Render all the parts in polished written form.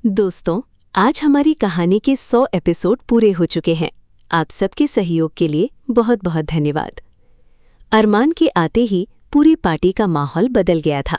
दोस्तों, आज हमारी कहानी के 100 एपिसोड पूरे हो चुके हैं। आप सबके सहयोग के लिए बहुत बहुत धन्यवाद। अरमान के आते ही पूरी पार्टी का माहौल बदल गया था।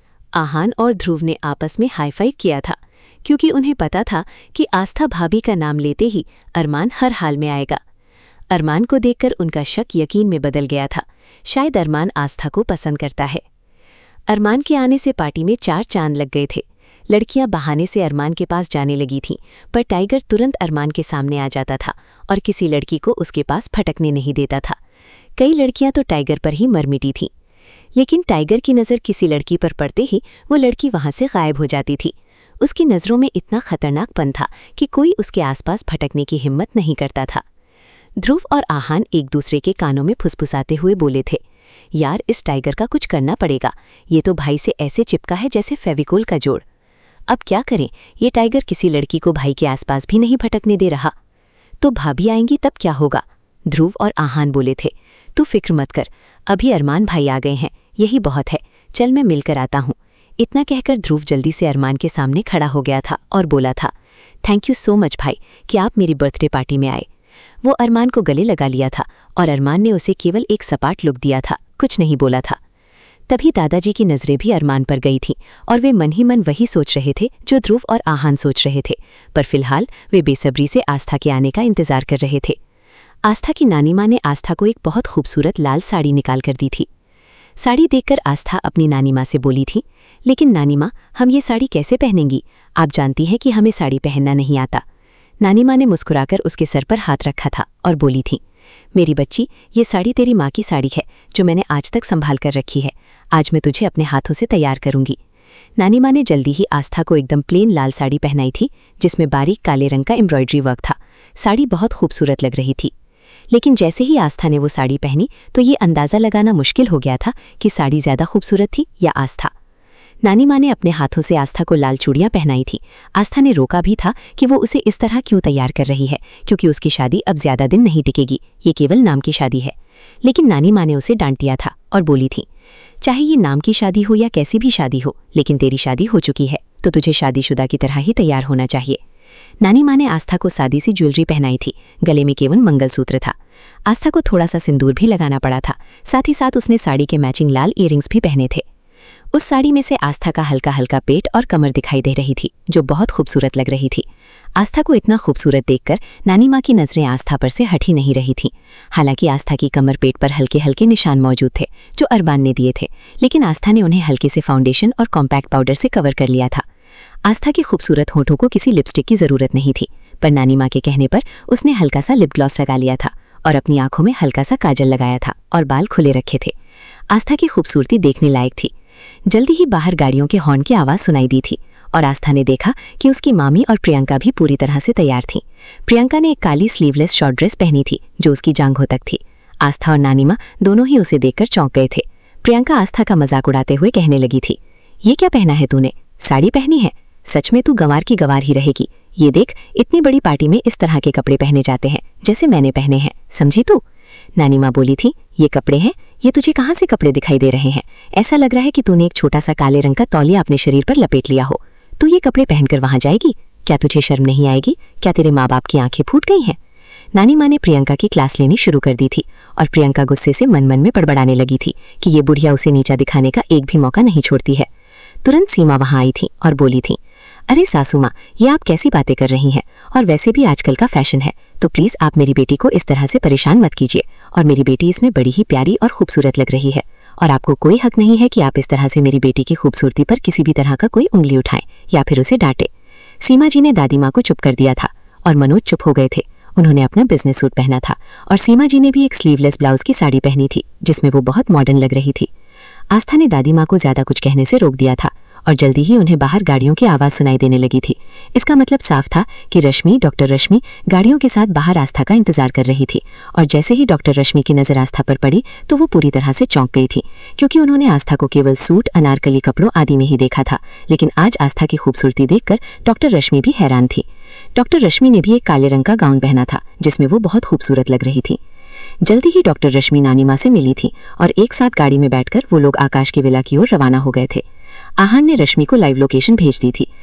आहान और ध्रुव ने आपस में हाई फाइव किया था, क्योंकि उन्हें पता था कि आस्था भाभी का नाम लेते ही अरमान हर हाल में आएगा। अरमान को देखकर उनका शक यकीन में बदल गया था। शायद अरमान आस्था को पसंद करता है। अरमान के आने से पार्टी में 4 चांद लग गए थे। लड़कियां बहाने से अरमान के पास जाने लगी थीं, पर टाइगर तुरंत अरमान के सामने आ जाता था और किसी लड़की को उसके पास फटकने नहीं देता था। कई लड़कियां तो टाइगर पर ही मर मिटी थीं, लेकिन टाइगर की नज़र किसी लड़की पर पड़ते ही वो लड़की वहां से गायब हो जाती थी। उसकी नज़रों में इतना खतरनाकपन था कि कोई उसके आसपास भटकने की हिम्मत नहीं करता था। ध्रुव और आहान एक दूसरे के कानों में फुसफुसाते हुए बोले थे, यार इस टाइगर का कुछ करना पड़ेगा। ये तो भाई से ऐसे चिपका है जैसे फेविकोल का जोड़। अब क्या करें, ये टाइगर किसी लड़की को भाई के आसपास भी नहीं भटकने दे रहा। तो भाभी आएंगी तब क्या होगा? ध्रुव और आहान बोले थे, तू फिक्र मत कर, अभी अरमान भाई आ गए हैं, यही बहुत है, चल मैं मिलकर आता हूँ। इतना कहकर ध्रुव जल्दी से अरमान के सामने खड़ा हो गया था और बोला था, थैंक यू सो मच भाई कि आप मेरी बर्थडे पार्टी में आए। वो अरमान को गले लगा लिया था और अरमान ने उसे केवल एक सपाट लुक दिया था, कुछ नहीं बोला था। तभी दादाजी की नज़रें भी अरमान पर गई थीं और वे मन ही मन वही सोच रहे थे जो ध्रुव और आहान सोच रहे थे, पर फिलहाल वे बेसब्री से आस्था के आने का इंतजार कर रहे थे। आस्था की नानी माँ ने आस्था को एक बहुत खूबसूरत लाल साड़ी निकाल कर दी थी। साड़ी देखकर आस्था अपनी नानी माँ से बोली थी, लेकिन नानी माँ, हम ये साड़ी कैसे पहनेंगी? आप जानती हैं कि हमें साड़ी पहनना नहीं आता। नानी माँ ने मुस्कुराकर उसके सर पर हाथ रखा था और बोली थी, मेरी बच्ची, ये साड़ी तेरी माँ की साड़ी है जो मैंने आज तक संभाल कर रखी है। आज मैं तुझे अपने हाथों से तैयार करूंगी। नानी माँ ने जल्दी ही आस्था को एकदम प्लेन लाल साड़ी पहनाई थी, जिसमें बारीक काले रंग का एम्ब्रॉयडरी वर्क था। साड़ी बहुत खूबसूरत लग रही थी, लेकिन जैसे ही आस्था ने वो साड़ी पहनी तो ये अंदाज़ा लगाना मुश्किल हो गया था कि साड़ी ज़्यादा खूबसूरत थी या आस्था। नानी माँ ने अपने हाथों से आस्था को लाल चूड़ियाँ पहनाई थी। आस्था ने रोका भी था कि वो उसे इस तरह क्यों तैयार कर रही है, क्योंकि उसकी शादी अब ज़्यादा दिन नहीं टिकेगी, ये केवल नाम की शादी है। लेकिन नानी माँ ने उसे डांट दिया था और बोली थी, चाहे ये नाम की शादी हो या कैसी भी शादी हो, लेकिन तेरी शादी हो चुकी है तो तुझे शादीशुदा की तरह ही तैयार होना चाहिए। नानी माँ ने आस्था को सादी सी ज्वेलरी पहनाई थी। गले में केवल मंगलसूत्र था। आस्था को थोड़ा सा सिंदूर भी लगाना पड़ा था। साथ ही साथ उसने साड़ी के मैचिंग लाल ईयरिंग्स भी पहने थे। उस साड़ी में से आस्था का हल्का हल्का पेट और कमर दिखाई दे रही थी, जो बहुत खूबसूरत लग रही थी। आस्था को इतना खूबसूरत देखकर नानी माँ की नज़रें आस्था पर से हट ही नहीं रही थीं। हालांकि आस्था की कमर पेट पर हल्के हल्के निशान मौजूद थे जो अरमान ने दिए थे, लेकिन आस्था ने उन्हें हल्के से फाउंडेशन और कॉम्पैक्ट पाउडर से कवर कर लिया था। आस्था के खूबसूरत होठों को किसी लिपस्टिक की ज़रूरत नहीं थी, पर नानी माँ के कहने पर उसने हल्का सा लिप ग्लॉस लगा लिया था और अपनी आंखों में हल्का सा काजल लगाया था और बाल खुले रखे थे। आस्था की खूबसूरती देखने लायक थी। जल्दी ही बाहर गाड़ियों के हॉर्न की आवाज़ सुनाई दी थी और आस्था ने देखा कि उसकी मामी और प्रियंका भी पूरी तरह से तैयार थीं। प्रियंका ने एक काली स्लीवलेस शॉर्ट ड्रेस पहनी थी जो उसकी जांघों तक थी। आस्था और नानी माँ दोनों ही उसे देखकर चौंक गए थे। प्रियंका आस्था का मजाक उड़ाते हुए कहने लगी थी, ये क्या पहना है तूने? साड़ी पहनी है? सच में तू गंवार की गंवार ही रहेगी। ये देख, इतनी बड़ी पार्टी में इस तरह के कपड़े पहने जाते हैं जैसे मैंने पहने हैं, समझी तू? नानी माँ बोली थी, ये कपड़े हैं? ये तुझे कहाँ से कपड़े दिखाई दे रहे हैं? ऐसा लग रहा है कि तूने एक छोटा सा काले रंग का तौलिया अपने शरीर पर लपेट लिया हो। तू ये कपड़े पहनकर वहां जाएगी? क्या तुझे शर्म नहीं आएगी? क्या तेरे माँ बाप की आंखें फूट गई हैं? नानी माँ ने प्रियंका की क्लास लेनी शुरू कर दी थी और प्रियंका गुस्से से मन मन में बड़बड़ाने लगी थी कि ये बुढ़िया उसे नीचा दिखाने का एक भी मौका नहीं छोड़ती है। तुरंत सीमा वहां आई थी और बोली थी, अरे सासू माँ, ये आप कैसी बातें कर रही हैं? और वैसे भी आजकल का फैशन है, तो प्लीज़ आप मेरी बेटी को इस तरह से परेशान मत कीजिए। और मेरी बेटी इसमें बड़ी ही प्यारी और खूबसूरत लग रही है और आपको कोई हक नहीं है कि आप इस तरह से मेरी बेटी की खूबसूरती पर किसी भी तरह का कोई उंगली उठाएं या फिर उसे डांटें। सीमा जी ने दादी माँ को चुप कर दिया था और मनोज चुप हो गए थे। उन्होंने अपना बिजनेस सूट पहना था और सीमा जी ने भी एक स्लीवलेस ब्लाउज की साड़ी पहनी थी जिसमें वो बहुत मॉडर्न लग रही थी। आस्था ने दादी माँ को ज़्यादा कुछ कहने से रोक दिया था और जल्दी ही उन्हें बाहर गाड़ियों की आवाज़ सुनाई देने लगी थी। इसका मतलब साफ था कि रश्मि, डॉक्टर रश्मि गाड़ियों के साथ बाहर आस्था का इंतजार कर रही थी। और जैसे ही डॉक्टर रश्मि की नज़र आस्था पर पड़ी तो वो पूरी तरह से चौंक गई थी, क्योंकि उन्होंने आस्था को केवल सूट, अनारकली कपड़ों आदि में ही देखा था। लेकिन आज आस्था की खूबसूरती देखकर डॉक्टर रश्मि भी हैरान थी। डॉक्टर रश्मि ने भी एक काले रंग का गाउन पहना था जिसमें वो बहुत खूबसूरत लग रही थी। जल्दी ही डॉक्टर रश्मि नानी माँ से मिली थी और एक साथ गाड़ी में बैठकर वो लोग आकाश की विला की ओर रवाना हो गए थे। आहान ने रश्मि को लाइव लोकेशन भेज दी थी।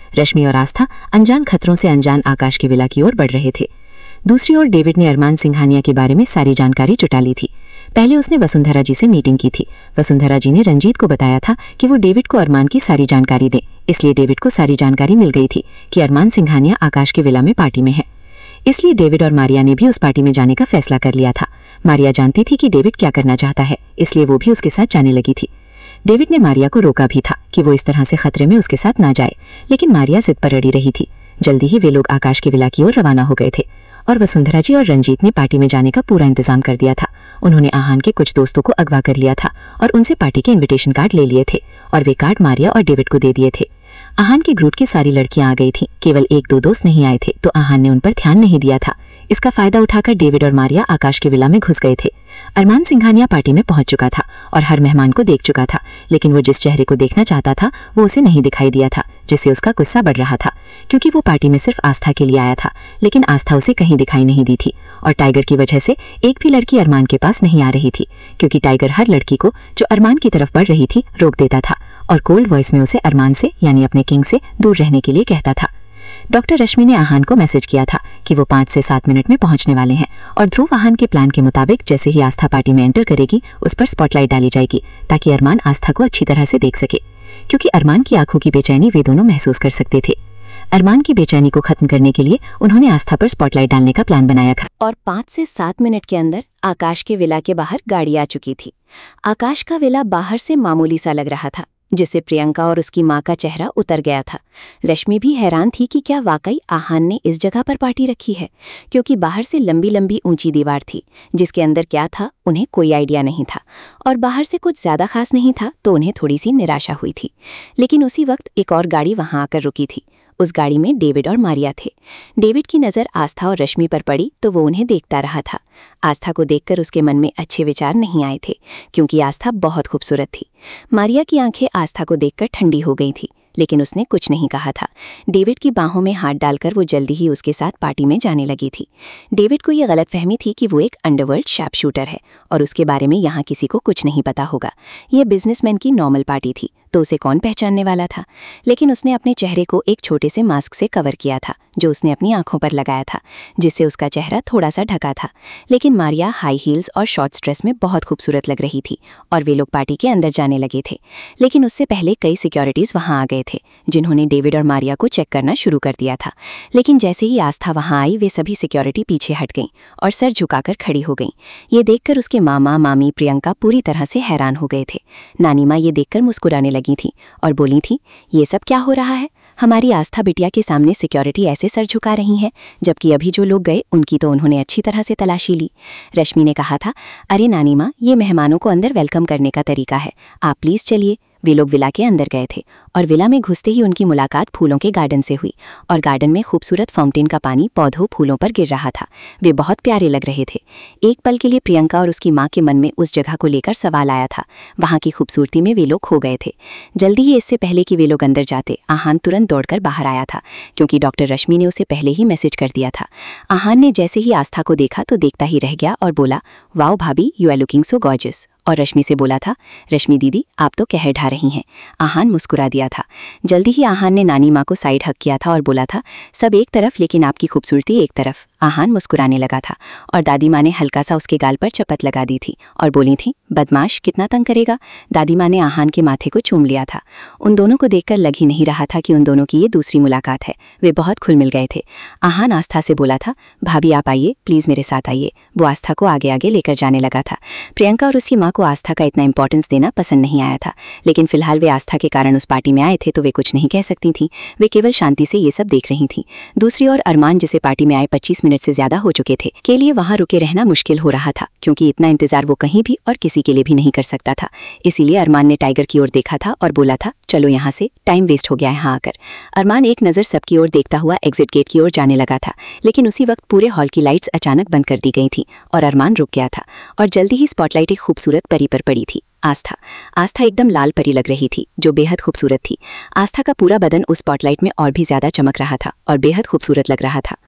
रश्मि और आस्था अनजान खतरों से अनजान आकाश की विला की ओर बढ़ रहे थे। दूसरी ओर डेविड ने अरमान सिंघानिया के बारे में सारी जानकारी जुटा ली थी। पहले उसने वसुंधरा जी से मीटिंग की थी। वसुंधरा जी ने रंजीत को बताया था कि वो डेविड को अरमान की सारी जानकारी दे, इसलिए डेविड को सारी जानकारी मिल गई थी कि अरमान सिंघानिया आकाश के विला में पार्टी में है। इसलिए डेविड और मारिया ने भी उस पार्टी में जाने का फैसला कर लिया था। मारिया जानती थी कि डेविड क्या करना चाहता है, इसलिए वो भी उसके साथ जाने लगी थी। डेविड ने मारिया को रोका भी था कि वो इस तरह से खतरे में उसके साथ ना जाए, लेकिन मारिया जिद पर अड़ी रही थी। जल्दी ही वे लोग आकाश के विला की ओर रवाना हो गए थे और वसुंधरा जी और रंजीत ने पार्टी में जाने का पूरा इंतजाम कर दिया था। उन्होंने आहान के कुछ दोस्तों को अगवा कर लिया था और उनसे पार्टी के इनविटेशन कार्ड ले लिए थे और वे कार्ड मारिया और डेविड को दे दिए थे। आहान के ग्रुप की सारी लड़कियां आ गई थीं, केवल 1-2 दोस्त नहीं आए थे, तो आहान ने उन पर ध्यान नहीं दिया था। इसका फायदा उठाकर डेविड और मारिया आकाश के विला में घुस गए थे। अरमान सिंघानिया पार्टी में पहुंच चुका था और हर मेहमान को देख चुका था, लेकिन वो जिस चेहरे को देखना चाहता था वो उसे नहीं दिखाई दिया था, जिससे उसका गुस्सा बढ़ रहा था। क्योंकि वो पार्टी में सिर्फ आस्था के लिए आया था, लेकिन आस्था उसे कहीं दिखाई नहीं दी थी और टाइगर की वजह से एक भी लड़की अरमान के पास नहीं आ रही थी, क्योंकि टाइगर हर लड़की को जो अरमान की तरफ बढ़ रही थी रोक देता था और कोल्ड वॉइस में उसे अरमान से यानी अपने किंग से दूर रहने के लिए कहता था। डॉक्टर रश्मि ने आहान को मैसेज किया था कि वो 5 से 7 मिनट में पहुंचने वाले हैं और ध्रुव आहान के प्लान के मुताबिक जैसे ही आस्था पार्टी में एंटर करेगी उस पर स्पॉटलाइट डाली जाएगी ताकि अरमान आस्था को अच्छी तरह से देख सके, क्योंकि अरमान की आंखों की बेचैनी वे दोनों महसूस कर सकते थे। अरमान की बेचैनी को खत्म करने के लिए उन्होंने आस्था पर स्पॉटलाइट डालने का प्लान बनाया था और 5 से 7 मिनट के अंदर आकाश के विला के बाहर गाड़ी आ चुकी थी। आकाश का विला बाहर से मामूली सा लग रहा था, जिससे प्रियंका और उसकी माँ का चेहरा उतर गया था। रश्मि भी हैरान थी कि क्या वाकई आहान ने इस जगह पर पार्टी रखी है, क्योंकि बाहर से लंबी लंबी ऊंची दीवार थी जिसके अंदर क्या था उन्हें कोई आइडिया नहीं था और बाहर से कुछ ज्यादा खास नहीं था, तो उन्हें थोड़ी सी निराशा हुई थी। लेकिन उसी वक्त एक और गाड़ी वहां आकर रुकी थी। उस गाड़ी में डेविड और मारिया थे। डेविड की नज़र आस्था और रश्मि पर पड़ी तो वो उन्हें देखता रहा था। आस्था को देखकर उसके मन में अच्छे विचार नहीं आए थे, क्योंकि आस्था बहुत खूबसूरत थी। मारिया की आंखें आस्था को देखकर ठंडी हो गई थी, लेकिन उसने कुछ नहीं कहा था। डेविड की बाहों में हाथ डालकर वो जल्दी ही उसके साथ पार्टी में जाने लगी थी। डेविड को ये गलतफहमी थी कि वो एक अंडरवर्ल्ड शार्प शूटर है और उसके बारे में यहाँ किसी को कुछ नहीं पता होगा। ये बिजनेसमैन की नॉर्मल पार्टी थी, तो उसे कौन पहचानने वाला था। लेकिन उसने अपने चेहरे को एक छोटे से मास्क से कवर किया था जो उसने अपनी आंखों पर लगाया था, जिससे उसका चेहरा थोड़ा सा ढका था। लेकिन मारिया हाई हील्स और शॉर्ट्स ड्रेस में बहुत खूबसूरत लग रही थी और वे लोग पार्टी के अंदर जाने लगे थे। लेकिन उससे पहले कई सिक्योरिटीज वहां आ गए थे, जिन्होंने डेविड और मारिया को चेक करना शुरू कर दिया था। लेकिन जैसे ही आस्था वहां आई, वे सभी सिक्योरिटी पीछे हट गईं और सर झुकाकर खड़ी हो गईं। ये देखकर उसके मामा मामी प्रियंका पूरी तरह से हैरान हो गए थे। नानी माँ ये देखकर मुस्कुराने लगी थी और बोली थी, ये सब क्या हो रहा है? हमारी आस्था बिटिया के सामने सिक्योरिटी ऐसे सर झुका रही है, जबकि अभी जो लोग गए उनकी तो उन्होंने अच्छी तरह से तलाशी ली। रश्मि ने कहा था, अरे नानी माँ, ये मेहमानों को अंदर वेलकम करने का तरीका है, आप प्लीज चलिए। वे लोग विला के अंदर गए थे और विला में घुसते ही उनकी मुलाकात फूलों के गार्डन से हुई और गार्डन में खूबसूरत फाउंटेन का पानी पौधों फूलों पर गिर रहा था। वे बहुत प्यारे लग रहे थे। एक पल के लिए प्रियंका और उसकी माँ के मन में उस जगह को लेकर सवाल आया था। वहाँ की खूबसूरती में वे लोग खो गए थे। जल्दी ही इससे पहले कि वे लोग अंदर जाते, आहान तुरंत दौड़कर बाहर आया था, क्योंकि डॉक्टर रश्मि ने उसे पहले ही मैसेज कर दिया था। आहान ने जैसे ही आस्था को देखा तो देखता ही रह गया और बोला, वाओ भाभी, you are looking so gorgeous. और रश्मि से बोला था, रश्मि दीदी आप तो कहर ढा रही हैं। आहान मुस्कुरा दिया था। जल्दी ही आहान ने नानी माँ को साइड हक किया था और बोला था, सब एक तरफ लेकिन आपकी खूबसूरती एक तरफ। आहान मुस्कुराने लगा था और दादी माँ ने हल्का सा उसके गाल पर चपत लगा दी थी और बोली थी, बदमाश कितना तंग करेगा। दादी माँ ने आहान के माथे को चूम लिया था। उन दोनों को देखकर लग ही नहीं रहा था कि उन दोनों की ये दूसरी मुलाकात है। वे बहुत खुल मिल गए थे। आहान आस्था से बोला था, भाभी आप आइए, प्लीज मेरे साथ आइए। वो आस्था को आगे आगे लेकर जाने लगा था। प्रियंका और उसकी माँ को आस्था का इतना इंपॉर्टेंस देना पसंद नहीं आया था, लेकिन फिलहाल वे आस्था के कारण उस पार्टी में आए थे तो वे कुछ नहीं कह सकती थीं। वे केवल शांति से ये सब देख रही थीं। दूसरी ओर अरमान, जिसे पार्टी में आए 25 मिनट से ज्यादा हो चुके थे, के लिए वहां रुके रहना मुश्किल हो रहा था, क्योंकि इतना इंतजार वो कहीं भी और किसी के लिए भी नहीं कर सकता था। इसीलिए अरमान ने टाइगर की ओर देखा था और बोला था, चलो यहाँ से, टाइम वेस्ट हो गया यहाँ आकर। अरमान एक नज़र सबकी ओर देखता हुआ एग्जिट गेट की ओर जाने लगा था, लेकिन उसी वक्त पूरे हॉल की लाइट्स अचानक बंद कर दी गई थी और अरमान रुक गया था और जल्दी ही स्पॉटलाइट एक खूबसूरत परी पर पड़ी थी, आस्था। आस्था एकदम लाल परी लग रही थी, जो बेहद खूबसूरत थी। आस्था का पूरा बदन उस स्पॉटलाइट में और भी ज्यादा चमक रहा था और बेहद खूबसूरत लग रहा था।